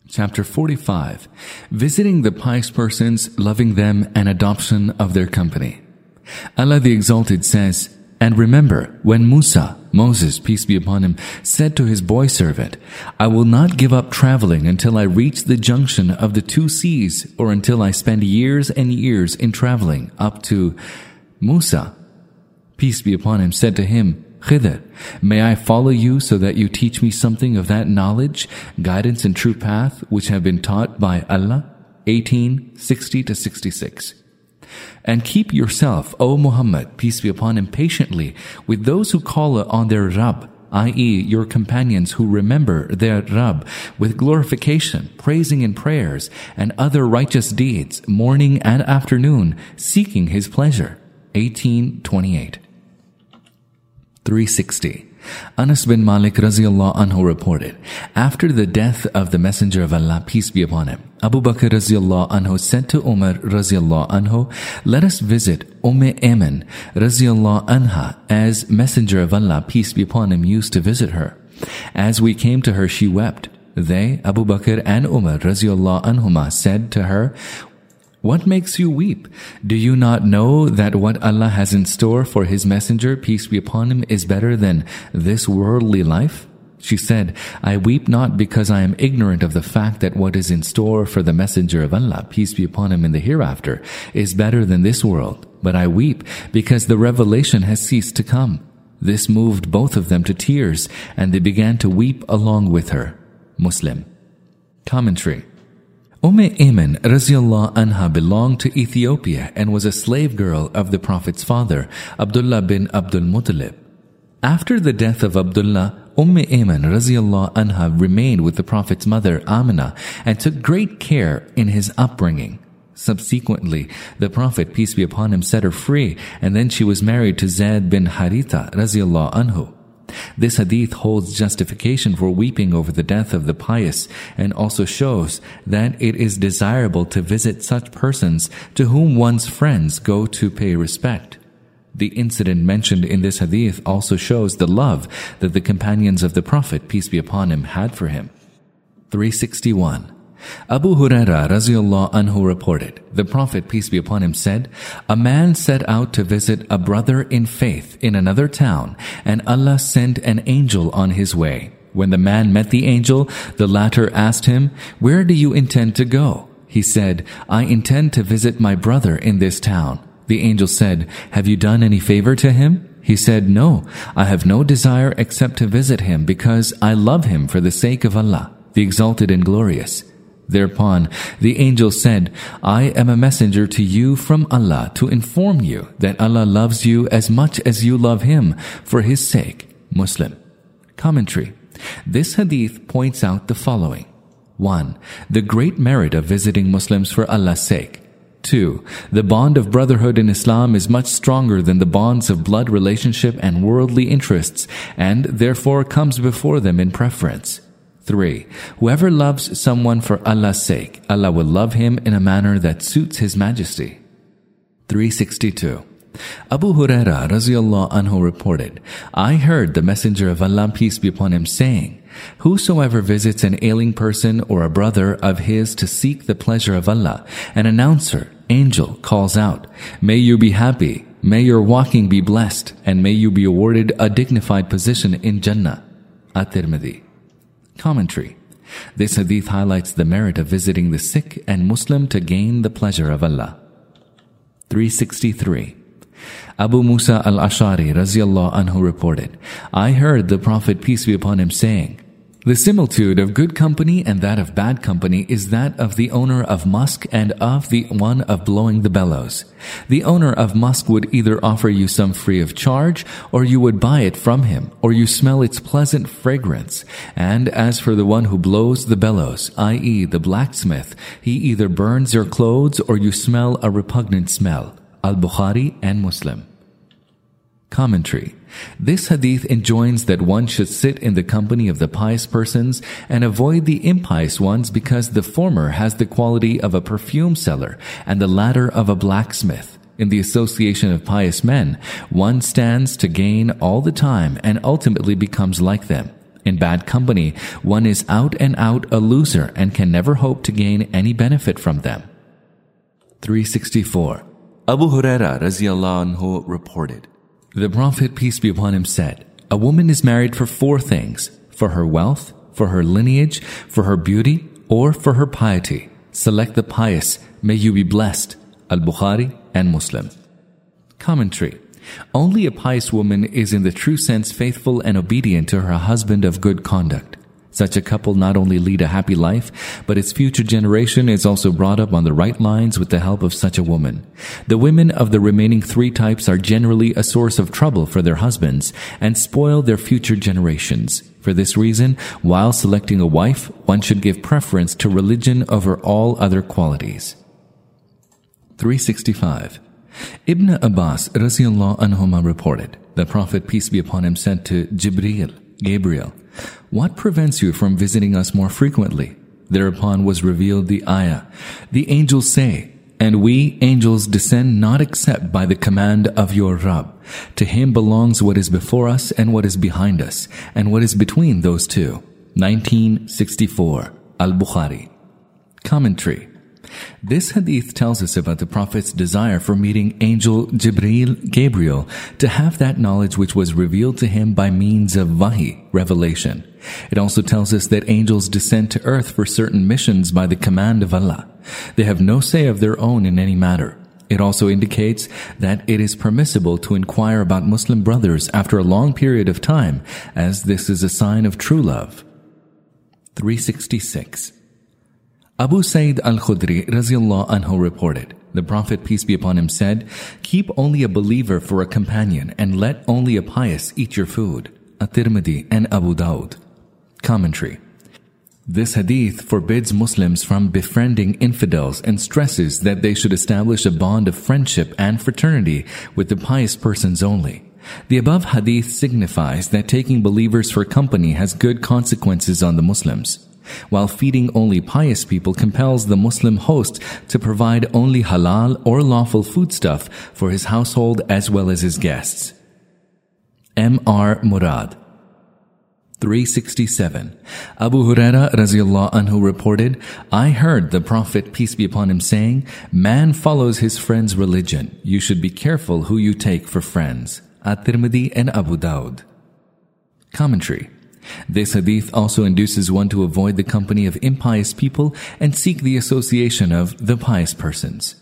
Chapter 45. Visiting the pious persons, loving them, and adoption of their company. Allah the Exalted says, "And remember when Moses, peace be upon him, said to his boy servant, I will not give up traveling until I reach the junction of the two seas, or until I spend years and years in traveling up to Musa, peace be upon him, said to him, Khidr, may I follow you so that you teach me something of that knowledge, guidance and true path which have been taught by Allah?" 18:60-66. And keep yourself, O Muhammad, peace be upon him, patiently with those who call on their Rabb, i.e. your companions who remember their Rabb with glorification, praising in prayers, and other righteous deeds, morning and afternoon, seeking his pleasure. 18:28. 360. Anas bin Malik Raziyallahu Anhu reported, after the death of the Messenger of Allah, peace be upon him, Abu Bakr Raziyallahu Anhu said to Umar Raziyallahu Anhu, let us visit Ayman Raziyallahu Anha, as Messenger of Allah, peace be upon him, used to visit her. As we came to her, she wept. They, Abu Bakr and Umar Raziyallahu Anhuma, said to her, what makes you weep? Do you not know that what Allah has in store for His Messenger, peace be upon him, is better than this worldly life? She said, I weep not because I am ignorant of the fact that what is in store for the Messenger of Allah, peace be upon him, in the hereafter is better than this world, but I weep because the revelation has ceased to come. This moved both of them to tears, and they began to weep along with her. Muslim. Commentary. Ayman Raziyallahu Anha belonged to Ethiopia and was a slave girl of the Prophet's father, Abdullah bin Abdul Muttalib. After the death of Abdullah, Ayman Raziyallahu Anha remained with the Prophet's mother, Amina, and took great care in his upbringing. Subsequently, the Prophet, peace be upon him, set her free, and then she was married to Zayd bin Haritha Raziyallahu Anhu. This hadith holds justification for weeping over the death of the pious, and also shows that it is desirable to visit such persons to whom one's friends go to pay respect. The incident mentioned in this hadith also shows the love that the companions of the Prophet, peace be upon him, had for him. 361. Abu Huraira Raziyallahu Anhu reported, the Prophet, peace be upon him, said, a man set out to visit a brother in faith in another town, and Allah sent an angel on his way. When the man met the angel, the latter asked him, where do you intend to go? He said, I intend to visit my brother in this town. The angel said, have you done any favor to him? He said, no, I have no desire except to visit him because I love him for the sake of Allah, the Exalted and Glorious. Thereupon the angel said, I am a messenger to you from Allah to inform you that Allah loves you as much as you love Him for His sake. Muslim. Commentary. This hadith points out the following. 1. The great merit of visiting Muslims for Allah's sake. 2. The bond of brotherhood in Islam is much stronger than the bonds of blood relationship and worldly interests, and therefore comes before them in preference. 3. Whoever loves someone for Allah's sake, Allah will love him in a manner that suits His Majesty. 362. Abu Huraira Raziyallahu Anhu reported, I heard the Messenger of Allah, peace be upon him, saying, whosoever visits an ailing person or a brother of his to seek the pleasure of Allah, an announcer, angel, calls out, may you be happy, may your walking be blessed, and may you be awarded a dignified position in Jannah. At-Tirmidhi. Commentary. This hadith highlights the merit of visiting the sick and Muslim to gain the pleasure of Allah. 363. Abu Musa al-Ash'ari Raziyallahu Anhu reported, I heard the Prophet, peace be upon him, saying, the similitude of good company and that of bad company is that of the owner of musk and of the one of blowing the bellows. The owner of musk would either offer you some free of charge, or you would buy it from him, or you smell its pleasant fragrance. And as for the one who blows the bellows, i.e. the blacksmith, he either burns your clothes or you smell a repugnant smell. Al-Bukhari and Muslim. Commentary. This hadith enjoins that one should sit in the company of the pious persons and avoid the impious ones, because the former has the quality of a perfume seller and the latter of a blacksmith. In the association of pious men, one stands to gain all the time and ultimately becomes like them. In bad company, one is out and out a loser and can never hope to gain any benefit from them. 364. Abu Huraira radiallahu anhu reported, the Prophet, peace be upon him, said, a woman is married for 4 things: for her wealth, for her lineage, for her beauty, or for her piety. Select the pious. May you be blessed. Al-Bukhari and Muslim. Commentary. Only a pious woman is in the true sense faithful and obedient to her husband of good conduct. Such a couple not only lead a happy life, but its future generation is also brought up on the right lines with the help of such a woman. The women of the remaining 3 types are generally a source of trouble for their husbands and spoil their future generations. For this reason, while selecting a wife, one should give preference to religion over all other qualities. 365. Ibn Abbas radiallahu anhuma reported, the Prophet, peace be upon him, said to Gabriel, what prevents you from visiting us more frequently? Thereupon was revealed the ayah, the angels say, and we angels descend not except by the command of your Rabb. To him belongs what is before us and what is behind us, and what is between those two. 1964. Al-Bukhari. Commentary. This hadith tells us about the Prophet's desire for meeting Angel Gabriel, to have that knowledge which was revealed to him by means of wahi, revelation. It also tells us that angels descend to earth for certain missions by the command of Allah. They have no say of their own in any matter. It also indicates that it is permissible to inquire about Muslim brothers after a long period of time, as this is a sign of true love. 366. Abu Sa'id al-Khudri radiallahu anhu reported, the Prophet, peace be upon him, said, keep only a believer for a companion and let only a pious eat your food. At-Tirmidhi and Abu Dawud. Commentary. This hadith forbids Muslims from befriending infidels and stresses that they should establish a bond of friendship and fraternity with the pious persons only. The above hadith signifies that taking believers for company has good consequences on the Muslims, while feeding only pious people compels the Muslim host to provide only halal or lawful foodstuff for his household as well as his guests. M.R. Murad. 367. Abu Huraira radiallahu anhu reported, I heard the Prophet, peace be upon him, saying, man follows his friend's religion. You should be careful who you take for friends. At-Tirmidhi and Abu Dawud. Commentary. This hadith also induces one to avoid the company of impious people and seek the association of the pious persons.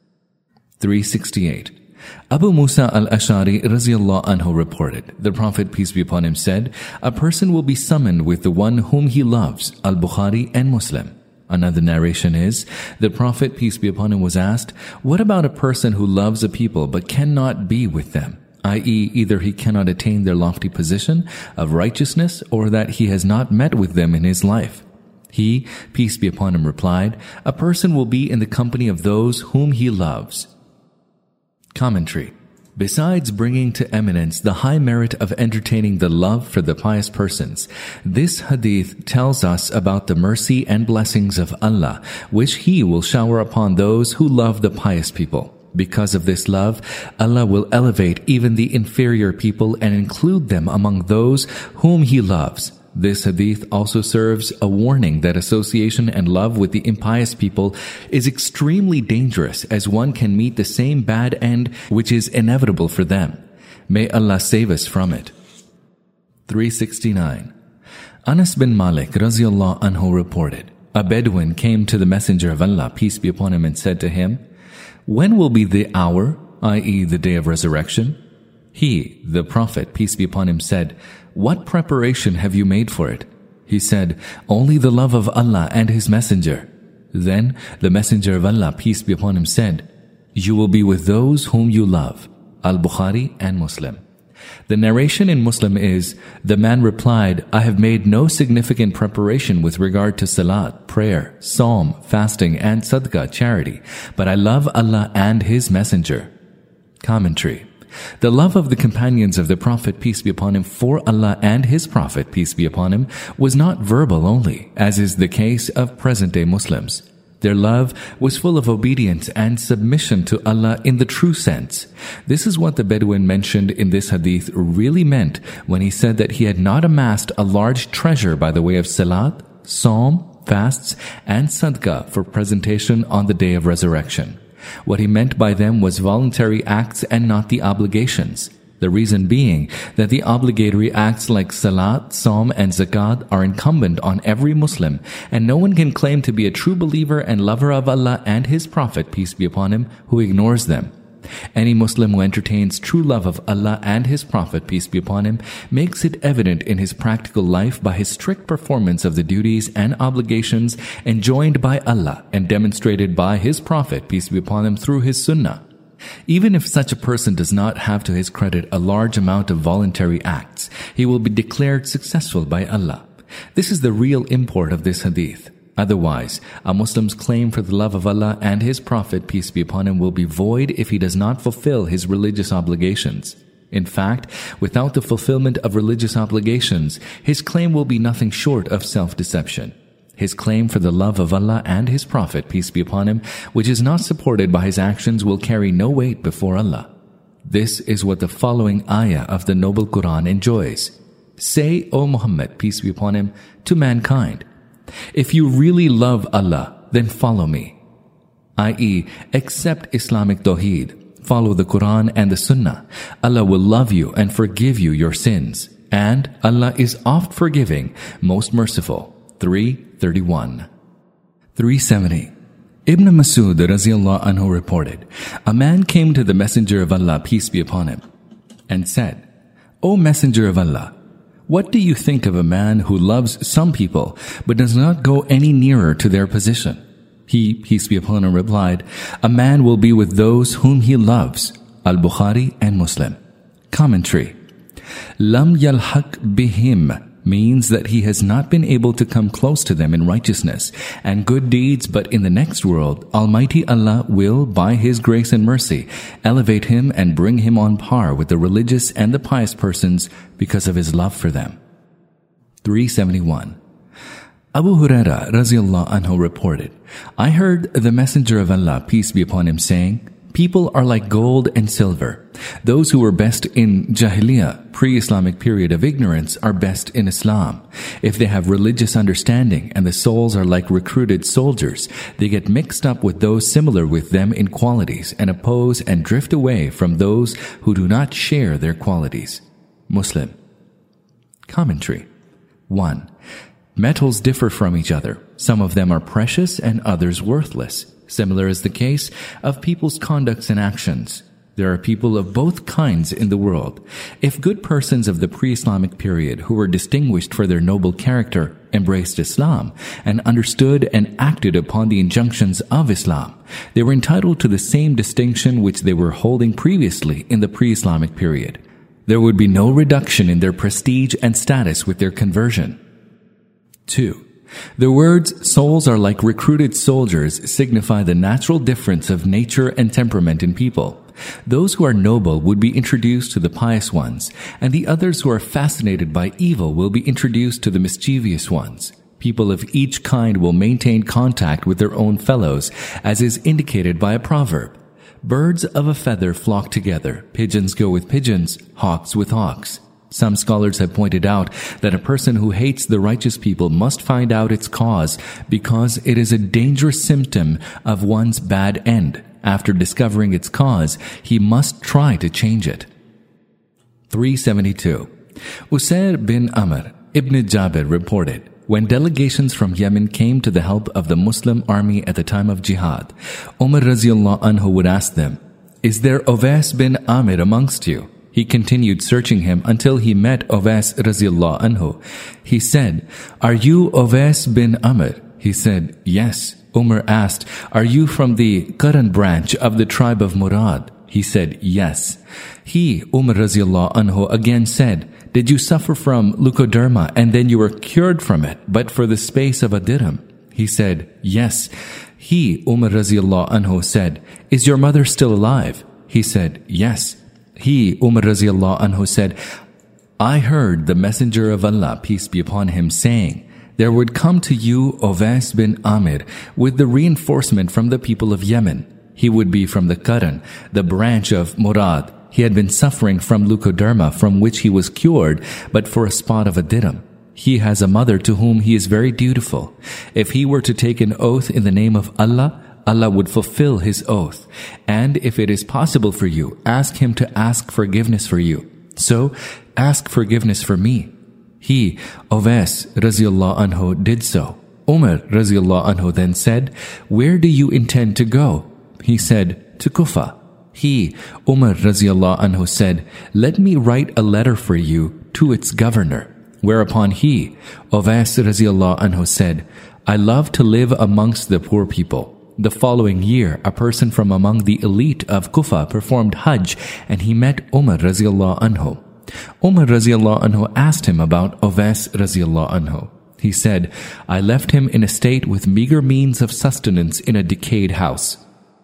368. Abu Musa al-Ash'ari radiallahu anhu reported, the Prophet, peace be upon him, said, a person will be summoned with the one whom he loves. Al-Bukhari and Muslim. Another narration is, the Prophet, peace be upon him, was asked, what about a person who loves a people but cannot be with them? I.e., either he cannot attain their lofty position of righteousness or that he has not met with them in his life. He, peace be upon him, replied, a person will be in the company of those whom he loves. Commentary. Besides bringing to eminence the high merit of entertaining the love for the pious persons, this hadith tells us about the mercy and blessings of Allah, which He will shower upon those who love the pious people. Because of this love, Allah will elevate even the inferior people and include them among those whom He loves. This hadith also serves a warning that association and love with the impious people is extremely dangerous, as one can meet the same bad end which is inevitable for them. May Allah save us from it. 369. Anas bin Malik radiallahu anhu reported, a Bedouin came to the Messenger of Allah, peace be upon him, and said to him, when will be the hour, i.e. the day of resurrection? He, the Prophet, peace be upon him, said, what preparation have you made for it? He said, only the love of Allah and His Messenger. Then the Messenger of Allah, peace be upon him, said, you will be with those whom you love. Al-Bukhari and Muslim. The narration in Muslim is, the man replied, I have made no significant preparation with regard to salat, prayer, psalm, fasting, and sadaqah, charity, but I love Allah and His Messenger. Commentary. The love of the companions of the Prophet, peace be upon him, for Allah and His Prophet, peace be upon him, was not verbal only, as is the case of present-day Muslims. Their love was full of obedience and submission to Allah in the true sense. This is what the Bedouin mentioned in this hadith really meant when he said that he had not amassed a large treasure by the way of salat, psalm, fasts, and sadaqah for presentation on the day of resurrection. What he meant by them was voluntary acts and not the obligations. The reason being that the obligatory acts like salat, psalm, and zakat are incumbent on every Muslim, and no one can claim to be a true believer and lover of Allah and His Prophet, peace be upon him, who ignores them. Any Muslim who entertains true love of Allah and His Prophet, peace be upon him, makes it evident in his practical life by his strict performance of the duties and obligations enjoined by Allah and demonstrated by His Prophet, peace be upon him, through his sunnah. Even if such a person does not have to his credit a large amount of voluntary acts, he will be declared successful by Allah. This is the real import of this hadith. Otherwise, a Muslim's claim for the love of Allah and His Prophet, peace be upon him, will be void if he does not fulfill his religious obligations. In fact, without the fulfillment of religious obligations, his claim will be nothing short of self-deception. His claim for the love of Allah and His Prophet, peace be upon him, which is not supported by his actions, will carry no weight before Allah. This is what the following ayah of the noble Quran enjoys. Say, O Muhammad, peace be upon him, to mankind, if you really love Allah, then follow me. I.e., accept Islamic Tawheed, follow the Quran and the Sunnah. Allah will love you and forgive you your sins. And Allah is oft forgiving, most merciful. 331. 370. Ibn Masud Raziallahu Anhu reported, a man came to the Messenger of Allah, peace be upon him, and said, O Messenger of Allah, what do you think of a man who loves some people but does not go any nearer to their position? He, peace be upon him, replied, a man will be with those whom he loves. Al-Bukhari and Muslim. Commentary. Lam yalhaq bihim means that he has not been able to come close to them in righteousness and good deeds, but in the next world, Almighty Allah will, by His grace and mercy, elevate him and bring him on par with the religious and the pious persons because of His love for them. 371. Abu Huraira Raziallahu Anhu reported, I heard the Messenger of Allah, peace be upon him, saying, people are like gold and silver. Those who were best in Jahiliyyah, pre-Islamic period of ignorance, are best in Islam. If they have religious understanding and the souls are like recruited soldiers, they get mixed up with those similar with them in qualities and oppose and drift away from those who do not share their qualities. Muslim. Commentary. 1. Metals differ from each other. Some of them are precious and others worthless. Similar is the case of people's conducts and actions. There are people of both kinds in the world. If good persons of the pre-Islamic period who were distinguished for their noble character embraced Islam and understood and acted upon the injunctions of Islam, they were entitled to the same distinction which they were holding previously in the pre-Islamic period. There would be no reduction in their prestige and status with their conversion. 2. The words, souls are like recruited soldiers, signify the natural difference of nature and temperament in people. Those who are noble would be introduced to the pious ones, and the others who are fascinated by evil will be introduced to the mischievous ones. People of each kind will maintain contact with their own fellows, as is indicated by a proverb. Birds of a feather flock together, pigeons go with pigeons, hawks with hawks. Some scholars have pointed out that a person who hates the righteous people must find out its cause because it is a dangerous symptom of one's bad end. After discovering its cause, he must try to change it. 372. Usair bin Amr ibn Jabir reported, when delegations from Yemen came to the help of the Muslim army at the time of jihad, Umar Raziallahu Anhu would ask them, is there Uwais bin Amir amongst you? He continued searching him until he met Uwais Raziallahu Anhu. He said, are you Uwais bin Amr? He said, yes. Umar asked, are you from the Qaran branch of the tribe of Murad? He said, yes. He, Umar Raziallahu Anhu, again said, did you suffer from leukoderma and then you were cured from it, but for the space of a dirham? He said, yes. He, Umar Raziallahu Anhu, said, is your mother still alive? He said, yes. He, Umar Raziallahu Anhu, said, I heard the Messenger of Allah, peace be upon him, saying, There would come to you Uwais bin Amir with the reinforcement from the people of Yemen. He would be from the Qaran, the branch of Murad. He had been suffering from leukoderma, from which he was cured, but for a spot of a dirham. He has a mother to whom he is very dutiful. If he were to take an oath in the name of Allah, Allah would fulfill his oath. And if it is possible for you, ask him to ask forgiveness for you. So, ask forgiveness for me. He, Uwais radiallahu anhu, did so. Umar radiallahu anhu then said, "Where do you intend to go?" He said, "To Kufa." He, Umar radiallahu anhu, said, "Let me write a letter for you to its governor." Whereupon he, Uwais radiallahu anhu, said, "I love to live amongst the poor people." The following year, a person from among the elite of Kufa performed Hajj, and he met Umar radiallahu anhu. Umar radiallahu anhu asked him about Uwais radiallahu anhu. He said, "I left him in a state with meager means of sustenance in a decayed house."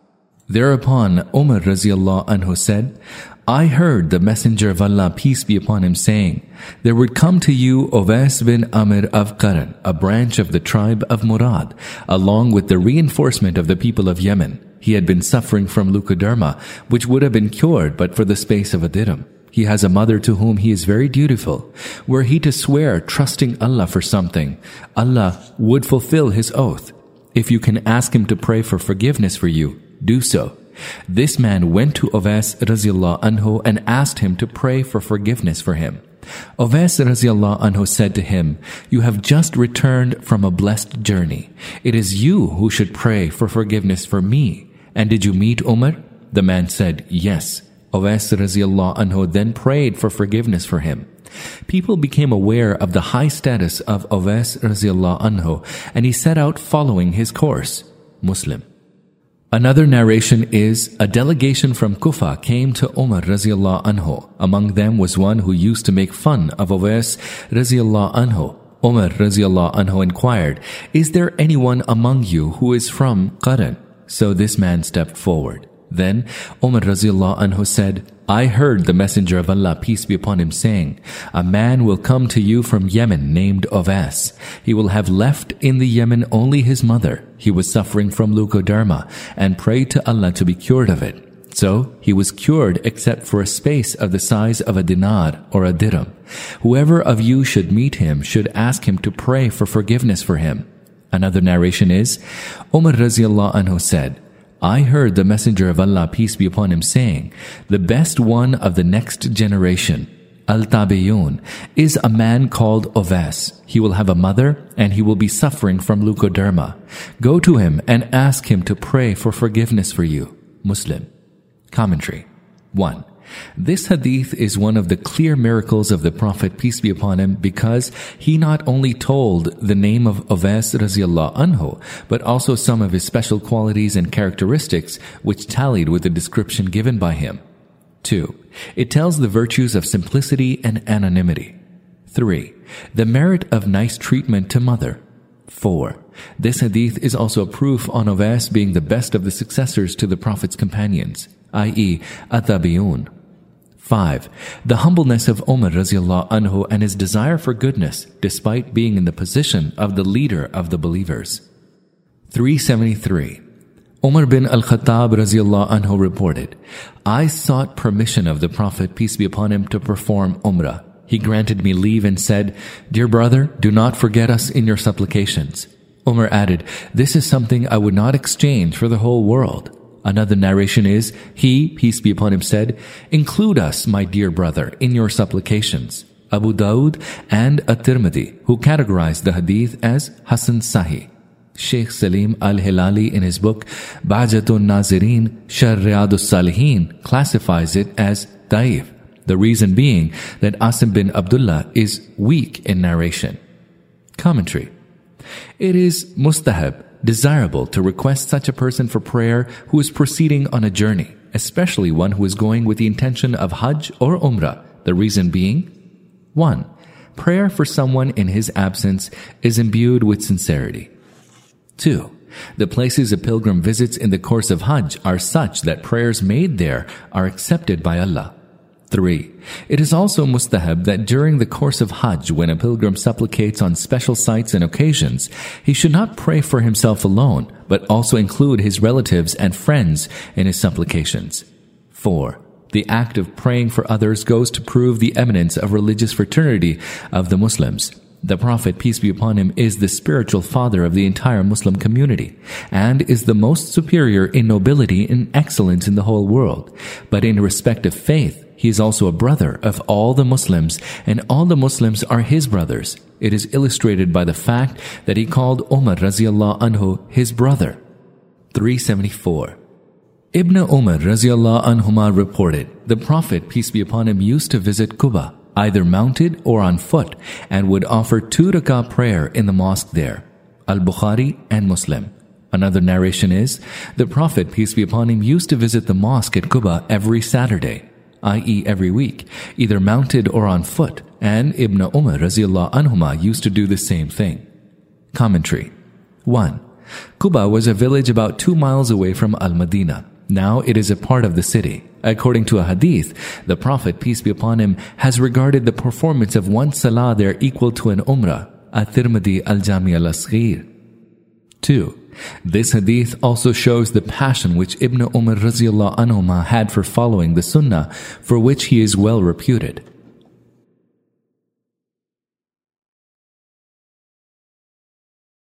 Thereupon Umar radiallahu anhu said, "I heard the Messenger of Allah, peace be upon him, saying, there would come to you Uwais bin Amir of Qaran, a branch of the tribe of Murad, along with the reinforcement of the people of Yemen. He had been suffering from leukoderma, which would have been cured but for the space of a dirham. He has a mother to whom he is very dutiful. Were he to swear trusting Allah for something, Allah would fulfill his oath. If you can ask him to pray for forgiveness for you, do so." This man went to Uwais radiallahu anhu and asked him to pray for forgiveness for him. Uwais radiallahu anhu said to him, "You have just returned from a blessed journey. It is you who should pray for forgiveness for me. And did you meet Umar?" The man said, "Yes." Uwais radiallahu anhu then prayed for forgiveness for him. People became aware of the high status of Uwais radiallahu anhu, and he set out following his course. Muslim. Another narration is, a delegation from Kufa came to Umar radiallahu anhu. Among them was one who used to make fun of Uwais radiallahu anhu. Umar radiallahu anhu inquired, "Is there anyone among you who is from Qaran?" So this man stepped forward. Then Umar radiallahu anhu said, "I heard the Messenger of Allah, peace be upon him, saying, a man will come to you from Yemen named Uwais. He will have left in the Yemen only his mother. He was suffering from leukoderma and prayed to Allah to be cured of it. So he was cured except for a space of the size of a dinar or a dirham. Whoever of you should meet him should ask him to pray for forgiveness for him." Another narration is, Umar radiallahu anhu said, "I heard the Messenger of Allah, peace be upon him, saying, the best one of the next generation, Al-Tabi'un, is a man called Uwais. He will have a mother, and he will be suffering from leukoderma. Go to him and ask him to pray for forgiveness for you." Muslim. Commentary. 1. This hadith is one of the clear miracles of the Prophet, peace be upon him, because he not only told the name of Uwais radiallahu anhu, but also some of his special qualities and characteristics which tallied with the description given by him. 2. It tells the virtues of simplicity and anonymity. 3. The merit of nice treatment to mother. 4. This hadith is also proof on Uwais being the best of the successors to the Prophet's companions, i.e. At-Tabi'un. 5. The humbleness of Umar radiallahu anhu and his desire for goodness despite being in the position of the leader of the believers. 373. Umar bin al-Khattab radiallahu anhu reported, "I sought permission of the Prophet, peace be upon him, to perform Umrah. He granted me leave and said, 'Dear brother, do not forget us in your supplications.' Umar added, 'This is something I would not exchange for the whole world.' Another narration is, he, peace be upon him, said, 'Include us, my dear brother, in your supplications.' Abu Dawud and At-Tirmidhi, who categorized the hadith as Hasan Sahih. Sheikh Salim al-Hilali in his book Bahjatun Nazirin Sharh Riyadus Salihin classifies it as Da'if, the reason being that Asim bin Abdullah is weak in narration. Commentary. It is mustahab, desirable to request such a person for prayer who is proceeding on a journey, especially one who is going with the intention of Hajj or Umrah. The reason being, 1. Prayer for someone in his absence is imbued with sincerity. 2. The places a pilgrim visits in the course of Hajj are such that prayers made there are accepted by Allah. 3. It is also mustahab that during the course of Hajj, when a pilgrim supplicates on special sites and occasions, he should not pray for himself alone, but also include his relatives and friends in his supplications. 4. The act of praying for others goes to prove the eminence of religious fraternity of the Muslims. The Prophet, peace be upon him, is the spiritual father of the entire Muslim community and is the most superior in nobility and excellence in the whole world. But in respect of faith, he is also a brother of all the Muslims, and all the Muslims are his brothers. It is illustrated by the fact that he called Umar radiallahu anhu his brother. 374. Ibn Umar radiallahu anhuma reported, the Prophet, peace be upon him, used to visit Quba, either mounted or on foot, and would offer 2 rakah prayer in the mosque there. Al-Bukhari and Muslim. Another narration is, the Prophet, peace be upon him, used to visit the mosque at Quba every Saturday, i.e. every week, either mounted or on foot, and Ibn Umar radiallahu anhuma used to do the same thing. Commentary. 1. Quba was a village about 2 miles away from Al-Madinah. Now it is a part of the city. According to a hadith, the Prophet, peace be upon him, has regarded the performance of one salah there equal to an umrah. At-Tirmidhi al-Jami al-Asghir. 2. This hadith also shows the passion which Ibn Umar radiallahu anhuma had for following the sunnah, for which he is well reputed.